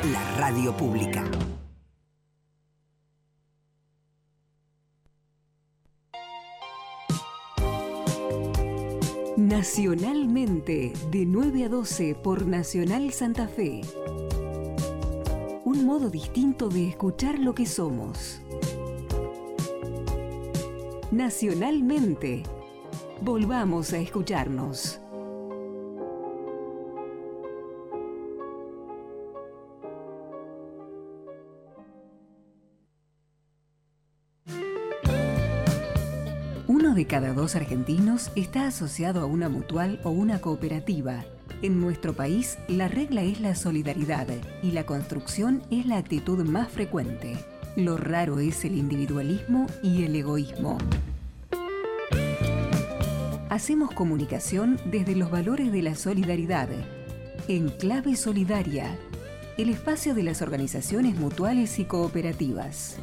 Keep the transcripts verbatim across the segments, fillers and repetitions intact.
la radio pública. Nacionalmente, de nueve a doce por Nacional Santa Fe. Un modo distinto de escuchar lo que somos. Nacionalmente, volvamos a escucharnos. Uno de cada dos argentinos está asociado a una mutual o una cooperativa. En nuestro país, la regla es la solidaridad y la construcción es la actitud más frecuente. Lo raro es el individualismo y el egoísmo. Hacemos comunicación desde los valores de la solidaridad. En Clave Solidaria, el espacio de las organizaciones mutuales y cooperativas.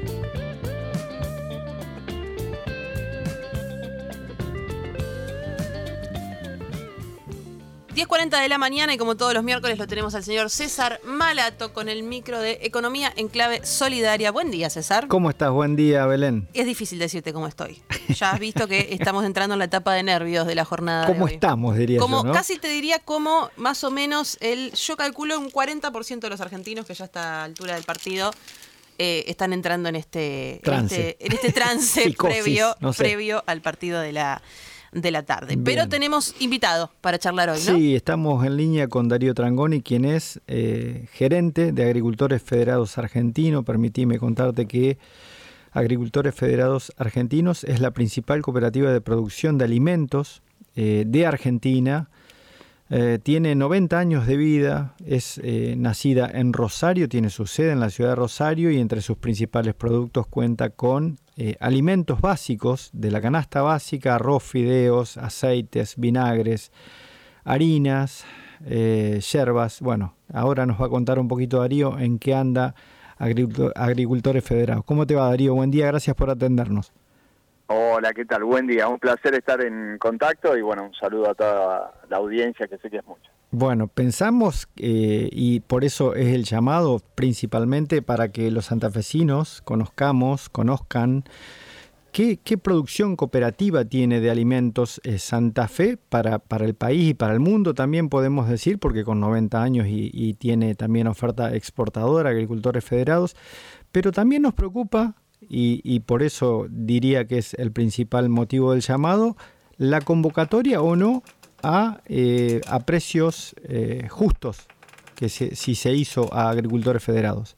diez cuarenta de la mañana y como todos los miércoles lo tenemos al señor César Malato con el micro de Economía en Clave Solidaria. Buen día, César. ¿Cómo estás? Buen día, Belén. Es difícil decirte cómo estoy. Ya has visto que estamos entrando en la etapa de nervios de la jornada ¿Cómo de hoy. estamos, diría como, yo, ¿no? Casi te diría como más o menos, el, yo calculo un cuarenta por ciento de los argentinos que ya a esta altura del partido eh, están entrando en este trance, en este, en este trance Psicosis, previo, no sé. previo al partido de la... de la tarde. Bien. Pero tenemos invitado para charlar hoy, ¿no? Sí, estamos en línea con Darío Trangoni, quien es eh, gerente de Agricultores Federados Argentinos. Permitime contarte que Agricultores Federados Argentinos es la principal cooperativa de producción de alimentos eh, de Argentina. Eh, tiene noventa años de vida, es eh, nacida en Rosario, tiene su sede en la ciudad de Rosario y entre sus principales productos cuenta con eh, alimentos básicos de la canasta básica, arroz, fideos, aceites, vinagres, harinas, eh, yerbas. Bueno, ahora nos va a contar un poquito Darío en qué anda Agricultores Federados. ¿Cómo te va, Darío? Buen día, gracias por atendernos. Hola, ¿qué tal? Buen día, un placer estar en contacto y bueno, un saludo a toda la audiencia que sé que es mucha. Bueno, pensamos, eh, y por eso es el llamado principalmente para que los santafesinos conozcamos, conozcan qué, qué producción cooperativa tiene de alimentos eh, Santa Fe para, para el país y para el mundo también podemos decir, porque con noventa años y, y tiene también oferta exportadora, Agricultores Federados, pero también nos preocupa, y, y por eso diría que es el principal motivo del llamado, la convocatoria o no a, eh, a precios eh, justos, que se, si se hizo a Agricultores Federados.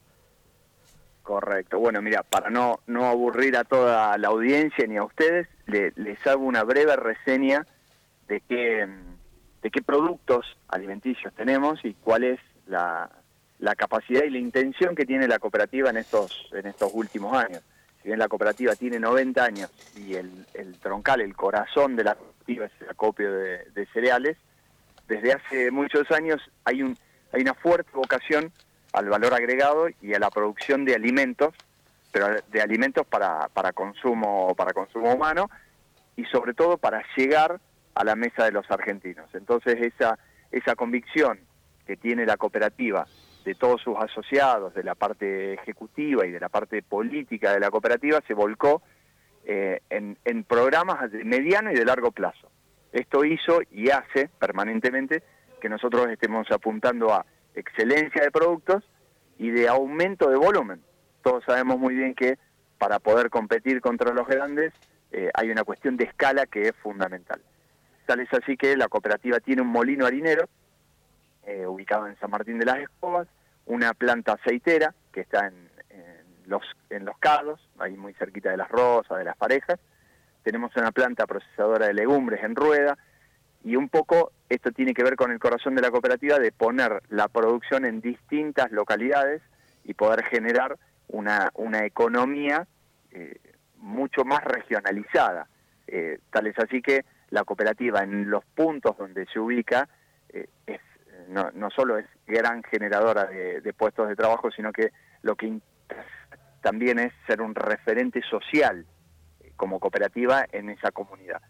Correcto. Bueno, mira, para no, no aburrir a toda la audiencia ni a ustedes, le, les hago una breve reseña de qué, de qué productos alimenticios tenemos y cuál es la, la capacidad y la intención que tiene la cooperativa en estos, en estos últimos años. Si bien la cooperativa tiene noventa años y el, el troncal, el corazón de la cooperativa es el acopio de, de cereales, desde hace muchos años hay, un, hay una fuerte vocación al valor agregado y a la producción de alimentos, pero de alimentos para, para consumo, para consumo humano y sobre todo para llegar a la mesa de los argentinos. Entonces esa, esa convicción que tiene la cooperativa de todos sus asociados, de la parte ejecutiva y de la parte política de la cooperativa, se volcó eh, en, en programas de mediano y de largo plazo. Esto hizo y hace permanentemente que nosotros estemos apuntando a excelencia de productos y de aumento de volumen. Todos sabemos muy bien que para poder competir contra los grandes eh, hay una cuestión de escala que es fundamental. Tal es así que la cooperativa tiene un molino harinero eh, ubicado en San Martín de las Escobas, una planta aceitera que está en, en los en los Cados, ahí muy cerquita de Las Rosas, de Las Parejas. Tenemos una planta procesadora de legumbres en Rueda y un poco esto tiene que ver con el corazón de la cooperativa de poner la producción en distintas localidades y poder generar una, una economía eh, mucho más regionalizada. Eh, tal es así que la cooperativa en los puntos donde se ubica eh, es No, no solo es gran generadora de, de puestos de trabajo, sino que lo que también es ser un referente social eh, como cooperativa en esa comunidad.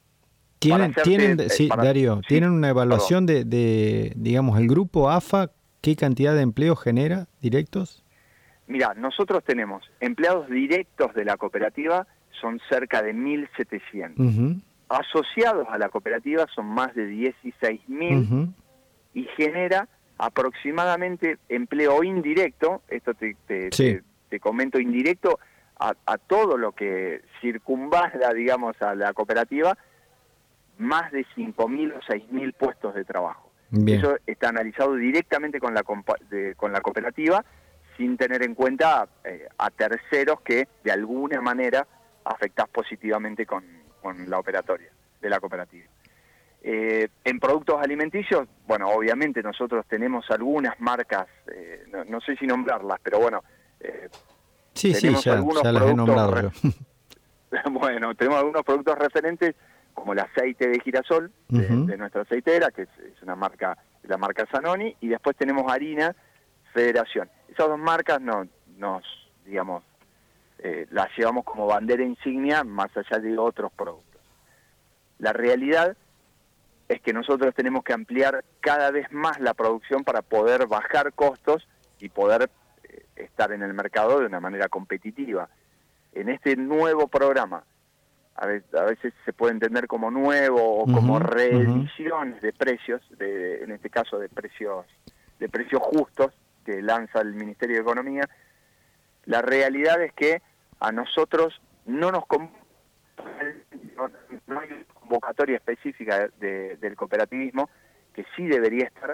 Tienen, hacerte, tienen eh, sí, para, Darío, sí, tienen una evaluación de, de, digamos, el grupo A F A ¿qué cantidad de empleos genera directos? Mira, nosotros tenemos empleados directos de la cooperativa, son cerca de mil setecientos. Uh-huh. Asociados a la cooperativa son más de dieciséis mil uh-huh. y genera aproximadamente empleo indirecto, esto te, te, sí. te, te comento indirecto, a, a todo lo que circunvala, digamos, a la cooperativa, más de cinco mil o seis mil puestos de trabajo. Bien. Eso está analizado directamente con la, de, con la cooperativa, sin tener en cuenta eh, a terceros que de alguna manera afectás positivamente con, con la operatoria de la cooperativa. Eh, en productos alimenticios, bueno, obviamente nosotros tenemos algunas marcas, eh, no, no sé si nombrarlas, pero bueno, eh, sí, tenemos sí, ya, algunos ya las he nombrado re- yo. Bueno, tenemos algunos productos referentes como el aceite de girasol de, uh-huh. de nuestra aceitera, que es, es una marca, la marca Zanoni, y después tenemos harina Federación. Esas dos marcas no, nos, digamos, eh, las llevamos como bandera insignia más allá de otros productos. La realidad es que nosotros tenemos que ampliar cada vez más la producción para poder bajar costos y poder eh, estar en el mercado de una manera competitiva. En este nuevo programa, a veces, a veces se puede entender como nuevo o uh-huh, como reediciones uh-huh. de precios, de, de, en este caso de precios, de precios justos que lanza el Ministerio de Economía. La realidad es que a nosotros no nos no, no hay convocatoria específica de, del cooperativismo, que sí debería estar.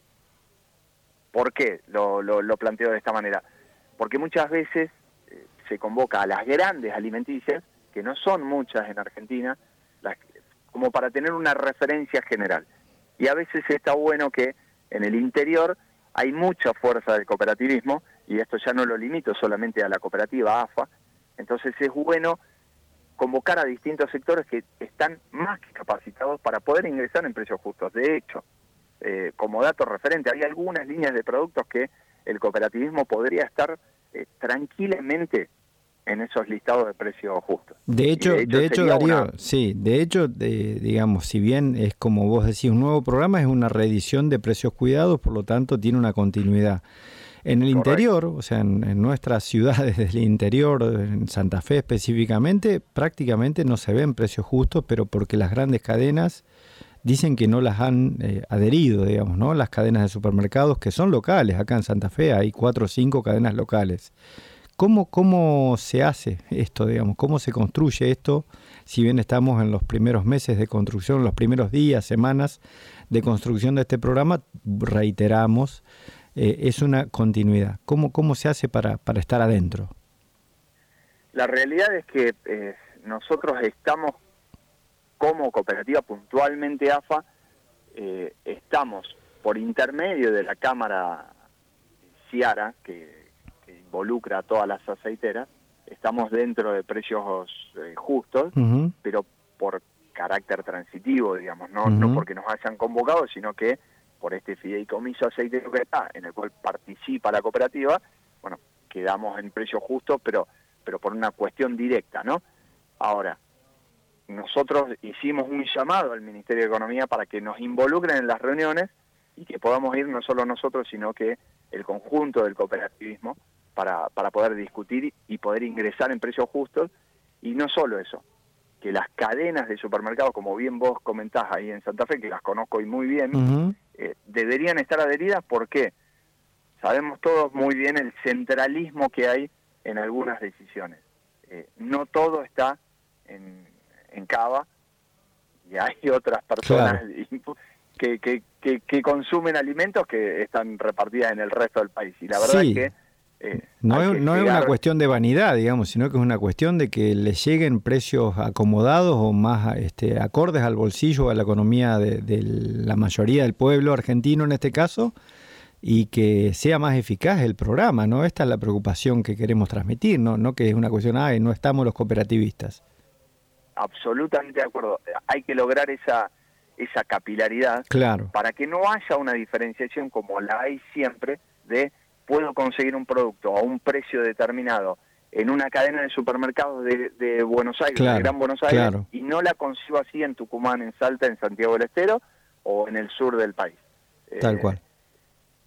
¿Por qué lo, lo, lo planteo de esta manera? Porque muchas veces eh, se convoca a las grandes alimenticias, que no son muchas en Argentina, las, como para tener una referencia general. Y a veces está bueno que en el interior hay mucha fuerza del cooperativismo, y esto ya no lo limito solamente a la cooperativa A F A, entonces es bueno convocar a distintos sectores que están más que capacitados para poder ingresar en precios justos. De hecho, eh, como dato referente, hay algunas líneas de productos que el cooperativismo podría estar eh, tranquilamente en esos listados de precios justos. De hecho, de hecho, de hecho Darío, una... sí, de hecho, de, digamos, si bien es como vos decís, un nuevo programa, es una reedición de precios cuidados, por lo tanto tiene una continuidad. En el Correcto. Interior, o sea, en, en nuestras ciudades del interior, en Santa Fe específicamente, prácticamente no se ven precios justos, pero porque las grandes cadenas dicen que no las han eh, adherido, digamos, ¿no? Las cadenas de supermercados que son locales, acá en Santa Fe hay cuatro o cinco cadenas locales. ¿Cómo, ¿Cómo se hace esto, digamos? ¿Cómo se construye esto? Si bien estamos en los primeros meses de construcción, los primeros días, semanas de construcción de este programa, reiteramos, eh, es una continuidad. ¿Cómo, cómo se hace para, para estar adentro? La realidad es que eh, nosotros estamos, como cooperativa puntualmente A F A, eh, estamos por intermedio de la Cámara Ciara, que involucra a todas las aceiteras, estamos dentro de precios eh, justos, uh-huh. pero por carácter transitivo, digamos, no, uh-huh. no porque nos hayan convocado, sino que por este fideicomiso aceitero que está, en el cual participa la cooperativa, bueno, quedamos en precios justos, pero, pero por una cuestión directa, ¿no? Ahora, nosotros hicimos un llamado al Ministerio de Economía para que nos involucren en las reuniones y que podamos ir no solo nosotros, sino que el conjunto del cooperativismo, para, para poder discutir y poder ingresar en precios justos. Y no solo eso, que las cadenas de supermercados, como bien vos comentás ahí en Santa Fe, que las conozco y muy bien, uh-huh. eh, deberían estar adheridas porque sabemos todos muy bien el centralismo que hay en algunas decisiones. Eh, no todo está en, en Cava, y hay otras personas claro. que, que, que, que consumen alimentos que están repartidas en el resto del país. Y la verdad sí. es que Eh, no es, no llegar... es una cuestión de vanidad, digamos, sino que es una cuestión de que les lleguen precios acomodados o más este, acordes al bolsillo, a la economía de, de la mayoría del pueblo argentino en este caso, y que sea más eficaz el programa, ¿no? Esta es la preocupación que queremos transmitir, no, no que es una cuestión, ah, no estamos los cooperativistas. Absolutamente de acuerdo. Hay que lograr esa, esa capilaridad claro. para que no haya una diferenciación como la hay siempre de puedo conseguir un producto a un precio determinado en una cadena de supermercados de, de Buenos Aires, claro, de Gran Buenos Aires, claro. y no la consigo así en Tucumán, en Salta, en Santiago del Estero o en el sur del país. Tal eh, cual.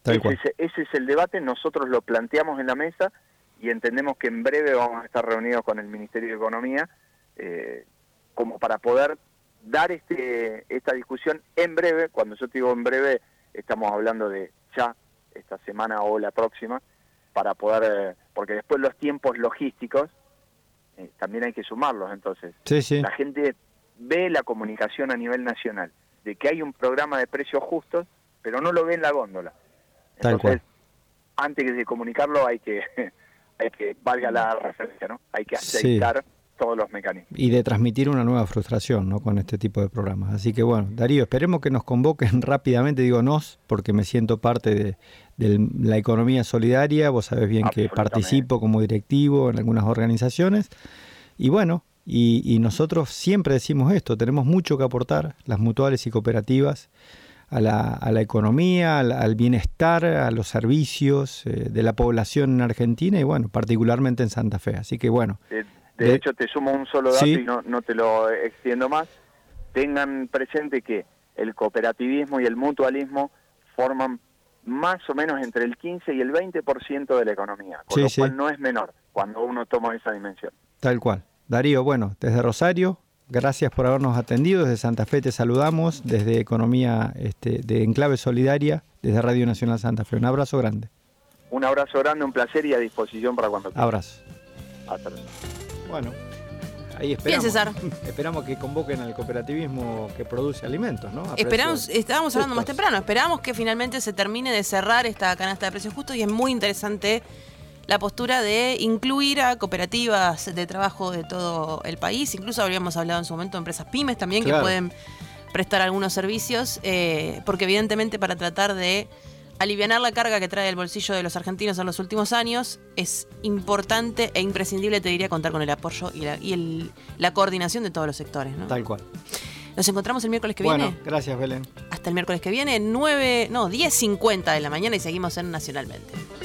Ese es, ese es el debate, nosotros lo planteamos en la mesa y entendemos que en breve vamos a estar reunidos con el Ministerio de Economía eh, como para poder dar este esta discusión en breve. Cuando yo te digo en breve, estamos hablando de ya esta semana o la próxima, para poder, eh, porque después los tiempos logísticos eh, también hay que sumarlos. Entonces, sí, sí. La gente ve la comunicación a nivel nacional de que hay un programa de precios justos, pero no lo ve en la góndola. Tal Entonces, cual. antes de comunicarlo hay que, hay que, valga la referencia, ¿no? Hay que aceitar sí. todos los mecanismos. Y de transmitir una nueva frustración, ¿no? Con este tipo de programas. Así que bueno, Darío, esperemos que nos convoquen rápidamente, digo nos, porque me siento parte de, de la economía solidaria, vos sabés bien que participo como directivo en algunas organizaciones, y bueno, y, y nosotros siempre decimos esto, tenemos mucho que aportar, las mutuales y cooperativas, A la, a la economía, al, al bienestar, a los servicios eh, de la población en Argentina y bueno, particularmente en Santa Fe. Así que bueno. De, de, de hecho, te sumo un solo dato, ¿sí? Y no, no te lo extiendo más. Tengan presente que el cooperativismo y el mutualismo forman más o menos entre el quince y el veinte por ciento de la economía, con sí, lo sí. cual no es menor cuando uno toma esa dimensión. Tal cual. Darío, bueno, desde Rosario, gracias por habernos atendido. Desde Santa Fe te saludamos, desde Economía este, de Enclave Solidaria, desde Radio Nacional Santa Fe. Un abrazo grande. Un abrazo grande, un placer y a disposición para cuando quieras. Abrazo. Hasta luego. Bueno, ahí esperamos. Bien, César. Esperamos que convoquen al cooperativismo que produce alimentos, ¿no? A Esperamos, estábamos hablando justos. más temprano, esperamos que finalmente se termine de cerrar esta canasta de precios justos y es muy interesante la postura de incluir a cooperativas de trabajo de todo el país. Incluso habríamos hablado en su momento de empresas pymes también, claro, que pueden prestar algunos servicios, eh, porque evidentemente para tratar de alivianar la carga que trae el bolsillo de los argentinos en los últimos años, es importante e imprescindible, te diría, contar con el apoyo y la, y el, la coordinación de todos los sectores, ¿no? Tal cual. Nos encontramos el miércoles que bueno, viene. Bueno, gracias, Belén. Hasta el miércoles que viene, nueve, no, diez cincuenta de la mañana y seguimos en Nacionalmente.